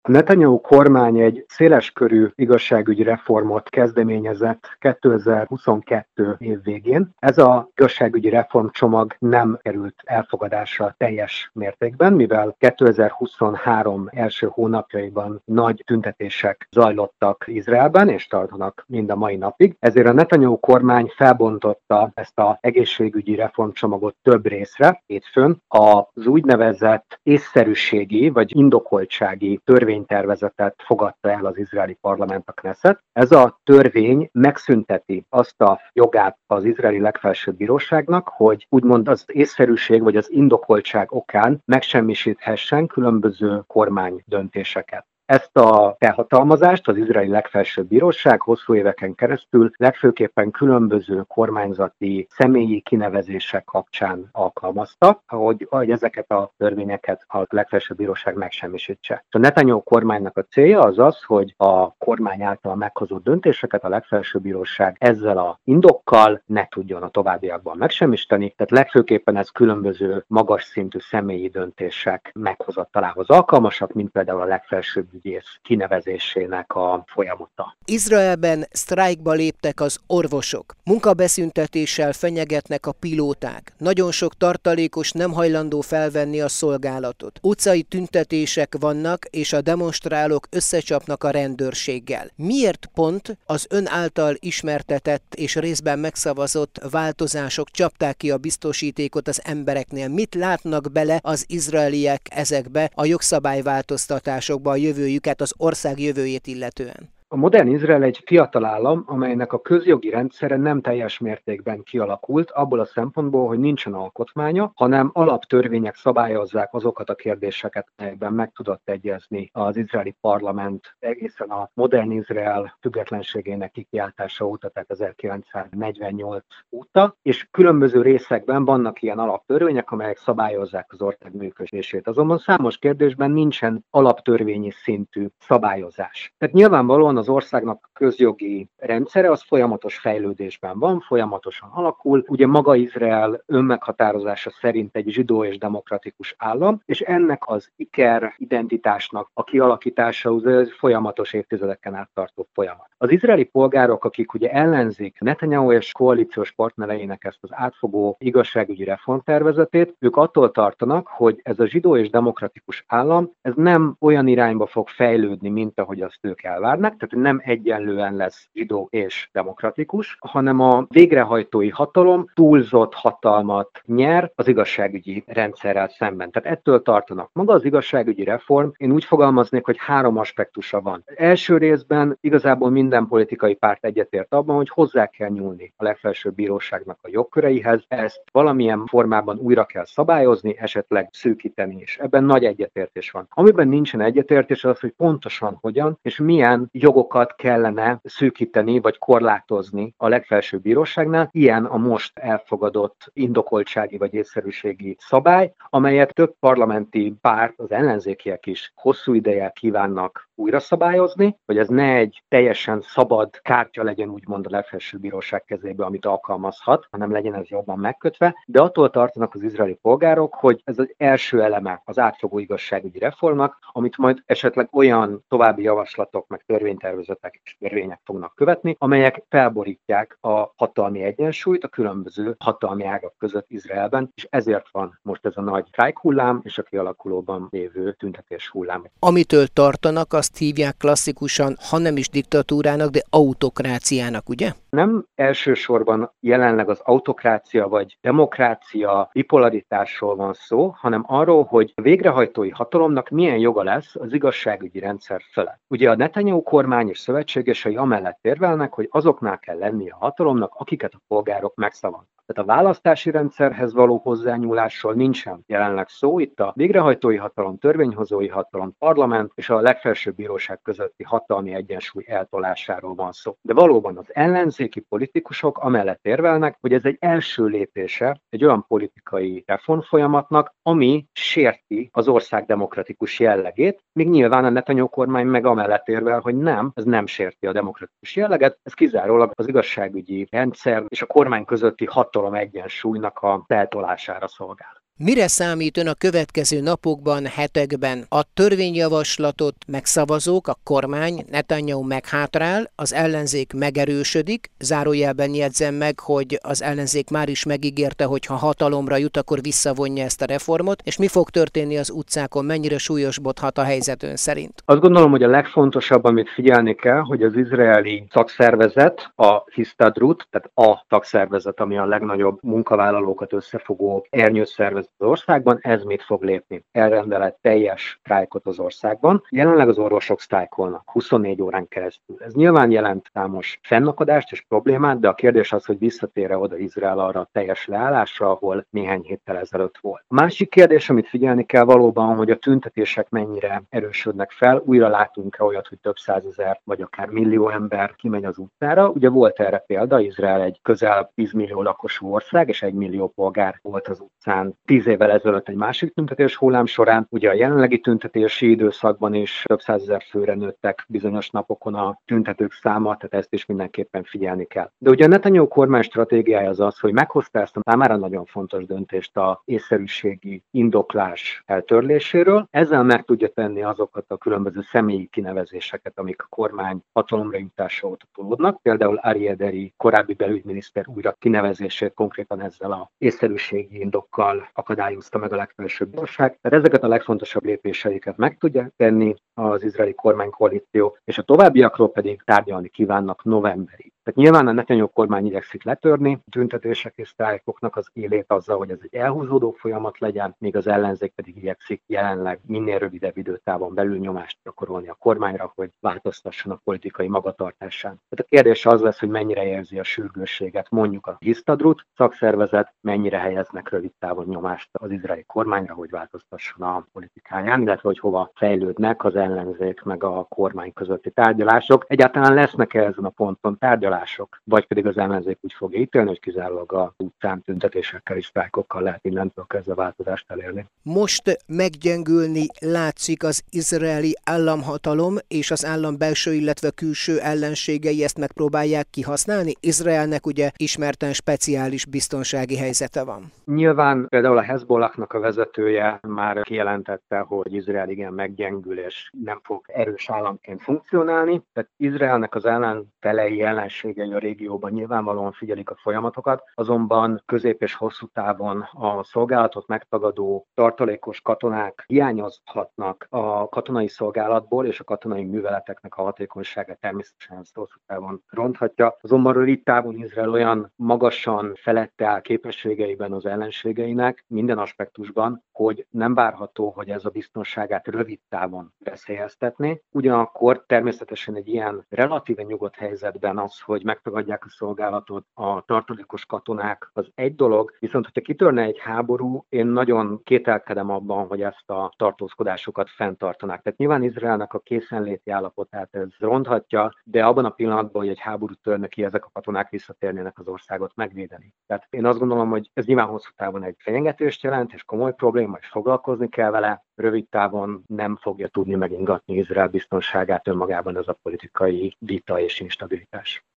A Netanyahu kormány egy széleskörű igazságügyi reformot kezdeményezett 2022 év végén. Ez az igazságügyi reformcsomag nem került elfogadásra teljes mértékben, mivel 2023 első hónapjaiban nagy tüntetések zajlottak Izraelben, és tartanak mind a mai napig. Ezért a Netanyahu kormány felbontotta ezt az egészségügyi reformcsomagot több részre hétfőn. Az úgynevezett észszerűségi vagy indokoltsági törvénytervezetet fogadta el az izraeli parlament, a Knesset. Ez a törvény megszünteti azt a jogát az izraeli legfelsőbb bíróságnak, hogy úgymond az észszerűség vagy az indokoltság okán megsemmisíthessen különböző kormánydöntéseket. Ezt a felhatalmazást az izraeli legfelsőbb bíróság hosszú éveken keresztül legfőképpen különböző kormányzati személyi kinevezések kapcsán alkalmazta, hogy ezeket a törvényeket a legfelsőbb bíróság megsemmisítse. A Netanyahu kormánynak a célja az az, hogy a kormány által meghozott döntéseket a legfelsőbb bíróság ezzel a indokkal ne tudjon a továbbiakban megsemmisíteni, tehát legfőképpen ez különböző magas szintű személyi döntések meghozatalához alkalmasak, mint például a legfelsőbb ügyész kinevezésének a folyamata. Izraelben sztrájkba léptek az orvosok. Munkabeszüntetéssel fenyegetnek a pilóták. Nagyon sok tartalékos nem hajlandó felvenni a szolgálatot. Utcai tüntetések vannak, és a demonstrálók összecsapnak a rendőrséggel. Miért pont az ön által ismertetett és részben megszavazott változások csapták ki a biztosítékot az embereknél? Mit látnak bele az izraeliek ezekbe a jogszabályváltoztatásokba a jövőjüket, az ország jövőjét illetően? A modern Izrael egy fiatal állam, amelynek a közjogi rendszere nem teljes mértékben kialakult, abból a szempontból, hogy nincsen alkotmánya, hanem alaptörvények szabályozzák azokat a kérdéseket, amelyekben meg tudott egyezni az izraeli parlament egészen a modern Izrael függetlenségének kikiáltása óta, tehát 1948 óta, és különböző részekben vannak ilyen alaptörvények, amelyek szabályozzák az ország működését. Azonban számos kérdésben nincsen alaptörvényi szintű szabályozás. Tehát nyilvánvalóan az országnak a közjogi rendszere az folyamatos fejlődésben van, folyamatosan alakul. Ugye maga Izrael önmeghatározása szerint egy zsidó és demokratikus állam, és ennek az iker identitásnak a kialakítása az folyamatos évtizedeken át tartó folyamat. Az izraeli polgárok, akik ugye ellenzik Netanyahu és koalíciós partnereinek ezt az átfogó igazságügyi reformtervezetét, ők attól tartanak, hogy ez a zsidó és demokratikus állam, ez nem olyan irányba fog fejlődni, mint ahogy azt ők elvárnak, tehát nem egyenlően lesz zsidó és demokratikus, hanem a végrehajtói hatalom túlzott hatalmat nyer az igazságügyi rendszerrel szemben. Tehát ettől tartanak. Maga az igazságügyi reform, én úgy fogalmaznék, hogy 3 aspektusa van. Első részben igazából minden politikai párt egyetért abban, hogy hozzá kell nyúlni a legfelsőbb bíróságnak a jogköreihez, ezt valamilyen formában újra kell szabályozni, esetleg szűkíteni is. Ebben nagy egyetértés van. Amiben nincsen egyetértés az, hogy pontosan hogyan és milyen jogokat kellene szűkíteni vagy korlátozni a legfelsőbb bíróságnál. Ilyen a most elfogadott indokoltsági vagy észszerűségi szabály, amelyet több parlamenti párt, az ellenzékiek is hosszú ideje kívánnak újra szabályozni, hogy ez ne egy teljesen szabad kártya legyen úgymond a legfelsőbb bíróság kezébe, amit alkalmazhat, hanem legyen ez jobban megkötve, de attól tartanak az izraeli polgárok, hogy ez az első eleme az átfogó igazságügyi reformnak, amit majd esetleg olyan további javaslatok meg törvénytervezetek és törvények fognak követni, amelyek felborítják a hatalmi egyensúlyt a különböző hatalmi ágak között Izraelben, és ezért van most ez a nagy sztrájk hullám és a kialakulóban lévő tüntetés hullám. Amitől tartanak, azt hívják klasszikusan, ha nem is diktatúrának, de autokráciának, ugye? Nem elsősorban jelenleg az autokrácia vagy demokrácia bipolaritásról van szó, hanem arról, hogy a végrehajtói hatalomnak milyen joga lesz az igazságügyi rendszer felett. Ugye a Netanyahu kormány és szövetségesei amellett érvelnek, hogy azoknál kell lennie a hatalomnak, akiket a polgárok megszavaznak. Tehát a választási rendszerhez való hozzányúlásról nincsen jelenleg szó. Itt a végrehajtói hatalom, törvényhozói hatalom, parlament és a legfelsőbb bíróság közötti hatalmi egyensúly eltolásáról van szó. De valóban az ellenzéki politikusok amellett érvelnek, hogy ez egy első lépése egy olyan politikai reformfolyamatnak, ami sérti az ország demokratikus jellegét, míg nyilván a Netanyahu kormány meg amellett érvel, hogy nem, ez nem sérti a demokratikus jelleget, ez kizárólag az igazságügyi rendszer és a kormány közötti hatalom egyensúlynak a eltolására szolgál. Mire számít ön a következő napokban, hetekben? A törvényjavaslatot megszavazók, a kormány, Netanyahu meghátrál, az ellenzék megerősödik, zárójelben jegyzem meg, hogy az ellenzék már is megígérte, hogy ha hatalomra jut, akkor visszavonja ezt a reformot, és mi fog történni az utcákon, mennyire súlyosbodhat a helyzet ön szerint? Azt gondolom, hogy a legfontosabb, amit figyelni kell, hogy az izraeli szakszervezet, a Histadrut, tehát a szakszervezet, ami a legnagyobb munkavállalókat összefogó ernyőszervezet az országban, ez mit fog lépni. Elrendelett teljes sztrájkot az országban. Jelenleg az orvosok sztrájkolnak 24 órán keresztül. Ez nyilván jelent számos fennakadást és problémát, de a kérdés az, hogy visszatér-e oda Izrael arra a teljes leállásra, ahol néhány héttel ezelőtt volt. A másik kérdés, amit figyelni kell valóban, hogy a tüntetések mennyire erősödnek fel. Újra látunk-e olyat, hogy több százezer vagy akár millió ember kimegy az utcára. Ugye volt erre példa, Izrael egy közel 10 millió lakosú ország, és 1 millió polgár volt az utcán 10 évvel ezelőtt egy másik tüntetés hullám során. Ugye a jelenlegi tüntetési időszakban is több százezer főre nőttek bizonyos napokon a tüntetők száma, tehát ezt is mindenképpen figyelni kell. De ugye a Netanyahu kormány stratégiája az, hogy meghozta ezt a számára nagyon fontos döntést a észszerűségi indoklás eltörléséről. Ezzel meg tudja tenni azokat a különböző személyi kinevezéseket, amik a kormány hatalomra jutása óta tolódnak. Például Aryeh Deri korábbi belügyminiszter újra kinevezését konkrétan ezzel a észszerűségi indokkal akadályozta meg a legfelsőbb bíróság. Tehát ezeket a legfontosabb lépéseiket meg tudja tenni az izraeli kormánykoalíció, és a továbbiakról pedig tárgyalni kívánnak novemberig. Tehát nyilván a Netanyahu kormány igyekszik letörni a tüntetések és sztrájkoknak az élét azzal, hogy ez egy elhúzódó folyamat legyen, míg az ellenzék pedig igyekszik jelenleg minél rövidebb időtávon belül nyomást gyakorolni a kormányra, hogy változtasson a politikai magatartásán. Tehát a kérdés az lesz, hogy mennyire érzi a sürgősséget mondjuk a Histadrut szakszervezet, mennyire helyeznek rövid távon nyomást az izraeli kormányra, hogy változtasson a politikáján, illetve hogy hova fejlődnek az ellenzék meg a kormány közötti tárgyalások. Egyáltalán lesznek-e ezen a ponton tárgyalások, vagy pedig az ellenzék úgy fogja ítélni, hogy kizárólag a utcán tüntetésekkel és sztrájkokkal lehet innentől kezdve változást elérni. Most meggyengülni látszik az izraeli államhatalom, és az állam belső, illetve külső ellenségei ezt megpróbálják kihasználni. Izraelnek ugye ismerten speciális biztonsági helyzete van. Nyilván például a Hezbollahnak a vezetője már kijelentette, hogy Izrael igen meggyengül és nem fog erős államként funkcionálni. Tehát Izraelnek az ellenfelei, ellenségei a régióban nyilvánvalóan figyelik a folyamatokat, azonban közép és hosszú távon a szolgálatot megtagadó tartalékos katonák hiányozhatnak a katonai szolgálatból, és a katonai műveleteknek a hatékonysága természetesen ezt hosszú távon ronthatja. Azonban rövid távon Izrael olyan magasan felette áll képességeiben az ellenségeinek minden aspektusban, hogy nem várható, hogy ez a biztonságát rövid távon veszélyeztetné. Ugyanakkor természetesen egy ilyen relatíve nyugodt helyzetben az, hogy megtagadják a szolgálatot a tartalékos katonák, az egy dolog, viszont hogyha kitörne egy háború, én nagyon kételkedem abban, hogy ezt a tartózkodásokat fenntartanák. Tehát nyilván Izraelnek a készenléti állapotát ez ronthatja, de abban a pillanatban, hogy egy háború törne ki, ezek a katonák visszatérnének az országot megvédeni. Tehát én azt gondolom, hogy ez nyilván hosszú távon egy fenyegetést jelent, és komoly probléma, és foglalkozni kell vele. Rövid távon nem fogja tudni megingatni Izrael biztonságát önmagában ez a politikai vita és instabilitás.